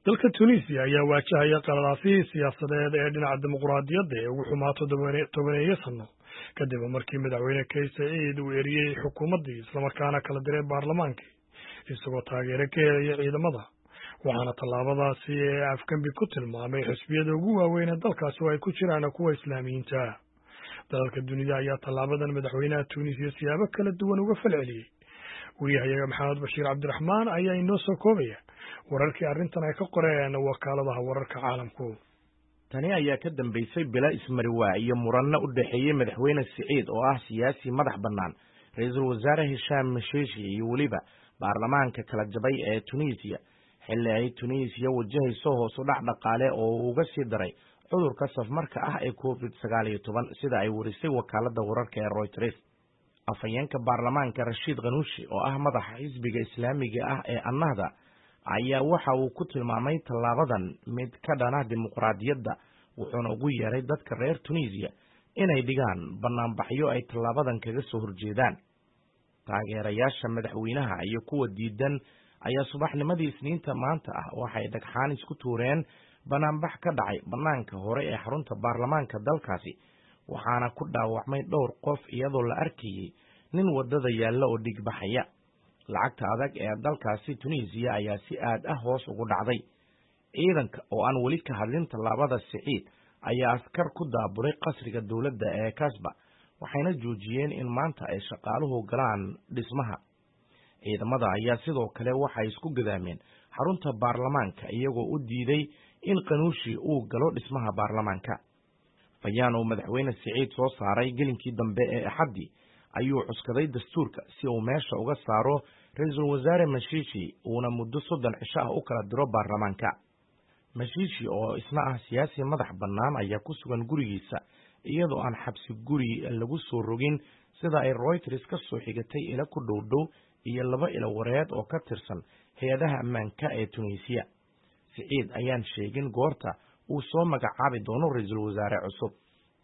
dalka Tunisia ayaa waajahaya qalalaasihii siyaasadeed ee dhinaca dimuqraadiyadda ee ugu xumaa tobaneeyo sano kadib markii madaxweyne Kais Saied uu eriyey xukuumaddii islamarkaana kala diray baarlamaankii isagoo taageero ka helaya ciidamada waxaana tallaabadaasi ee afgembi ku tilmaamay xisbiyada ugu waaweyn ee dalkaasi oo ay ku jiraan kuwa islaamiyiinta ah. dalalka dunida ayaa tallaabadan madaxweynaha Tunisia siyaabo kala duwan uga falceliyey. wariyahayaga maxamed bashiir cabdiraxmaan ayaa inoo soo koobaya wararkii arrintan ay ka qoreen wakaaladaha wararka caalamku. tani ayaa ka dambeysay bila ismariwaa iyo muranno u dhaxeeyey madaxweyne Saied oo ah siyaasi madax bannaan, ra'iisul wasaare Hisham Mesheshi iyo weliba baarlamaanka kala jabay ee Tunisia xilli ay Tunisia wajahayso hoos u dhac dhaqaale oo uga sii daray cudurka safmarka ah ee COVID-19 sida ay warisay wakaaladda wararka ee Reuters. afhayeenka baarlamaanka Rashid Ghannouchi oo ah madaxa xisbiga islaamiga ah ee Ennahda ayaa waxa uu ku tilmaamay tallaabadan mid ka dhana dimuqraadiyadda, wuxuuna ugu yeeray dadka reer Tunisia inay dhigaan banaanbaxyo ay tallaabadan kaga soo horjeedaan. taageerayaasha madaxweynaha iyo kuwa diidan ayaa subaxnimadii Isniinta maanta ah waxay dhagxaan isku tuureen banaanbax ka dhacay banaanka hore ee xarunta baarlamaanka dalkaasi, waxaana ku dhaawacmay dhowr qof iyadoo la arkayay nin wadada yaalla oo dhigbaxaya. lacagta adag ee dalkaasi Tunisia ayaa si aad ah hoos ugu dhacday. ciidanka oo aan weli ka hadlin tallaabada Saied ayaa askar ku daaburay qasriga dowladda ee Kasba, waxayna joojiyeen in maanta ay shaqaaluhu galaan dhismaha. ciidamada ayaa sidoo kale waxay isku gadaameen xarunta baarlamaanka iyagoo u diiday in Ghannouchi uu galo dhismaha baarlamaanka. bayaan oo madaxweyne Saied soo saaray gelinkii dambe ee Axaddii ayuu cuskaday dastuurka si uu meesha uga saaro ra'iisul wasaare Mesheshi uuna muddo 30 cisho ah u kala diro baarlamaanka. Mesheshi oo isna ah siyaasi madax bannaan ayaa ku sugan gurigiisa iyadoo aan xabsi guri lagu soo rogin sida ay Reuters ka soo xigatay ila ku dhow iyo 2 ilo wareed oo ka tirsan hay'adaha ammaanka ee Tunisia. Saied ayaan sheegin goorta uu soo magacaabi doono ra'iisul wasaare cusub.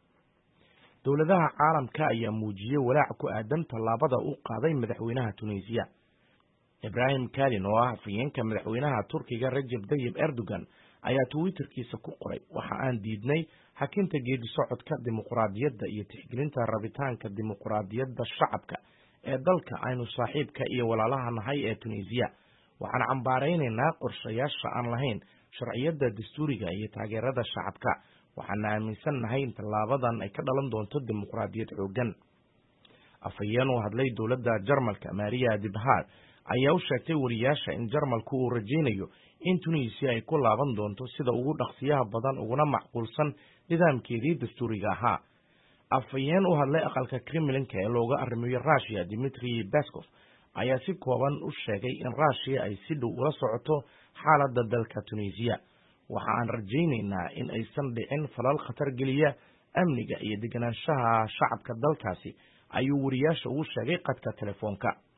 dowladaha caalamka ayaa muujiyay walaac ku aadan tallaabada uu qaaday madaxweynaha Tunisia. Ibrahim Kalin oo ah afhayeenka madaxweynaha Turkiga Recep Tayyip Erdogan ayaa Twitterkiisa ku qoray, waxa aan diidnay hakinta geedi socodka dimuqraadiyadda iyo tixgelinta rabitaanka dimuqraadiyadda shacabka ee dalka aynu saaxiibka iyo walaalaha nahay ee Tunisia. waxaan cambaaraynaynaa qorshayaasha aan lahayn sharciyadda dastuuriga iyo taageerada shacabka. waxaan aaminsannahay in tallaabadan ay ka dhalan doonto dimuqraadiyad xooggan. afhayeen oo hadlay dowladda Jarmalka Maria Dibhar ayaa u sheegtay wariyaasha in Jarmalku uu rajaynayo in Tunisia ay ku laaban doonto sida ugu dhaqsiyaha badan uguna macquulsan nidaamkeedii dastuuriga ahaa. afhayeen u hadlay aqalka Kremlinka ee looga arrimayo Russia Dmitry Peskov ayaa si kooban u sheegay in Russia ay si dhow ula socoto xaaladda dalka Tunisia. waxa aan rajaynaynaa in aysan dhicin falal khatar geliya amniga iyo deganaanshaha shacabka dalkaasi, ayuu wariyaasha ugu sheegay qadka telefoonka.